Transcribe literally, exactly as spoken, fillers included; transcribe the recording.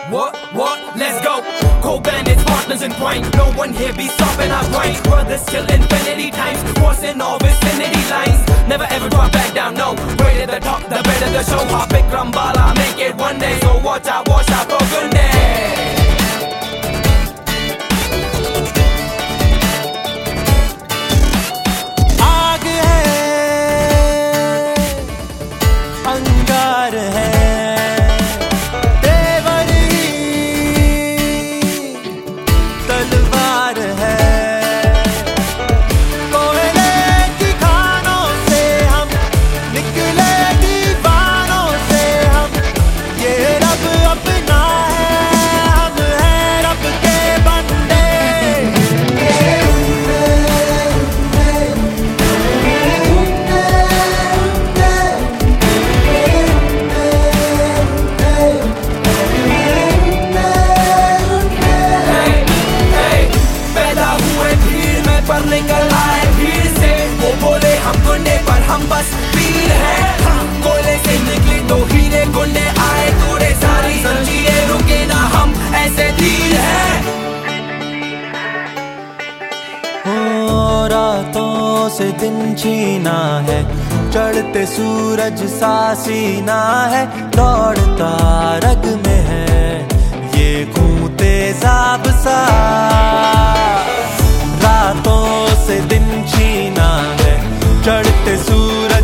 What, what, let's go. Coban is partners in crime. No one here be stopping our grind. Brothers till infinity times, crossing all vicinity lines. Never ever drop back down, no. Way to the top, the better the show. Hop Vikram Bala, make it one day. So watch out, watch out for goodness. निकल आए भीड़ से, वो बोले हम गुंडे पर हम बस वीर हैं। हाँ, कोयले से निकली तो हीरे गुंडे आए तोड़े सारी जंजीरें, रुके ना हम ऐसे धीर हैं। हो रातों से दिन छीना है, चढ़ते सूरज सा सीना है, दौड़ता रग में है ये खून तेजाब सा। रातों से दिन छीना है, चढ़ते सूरज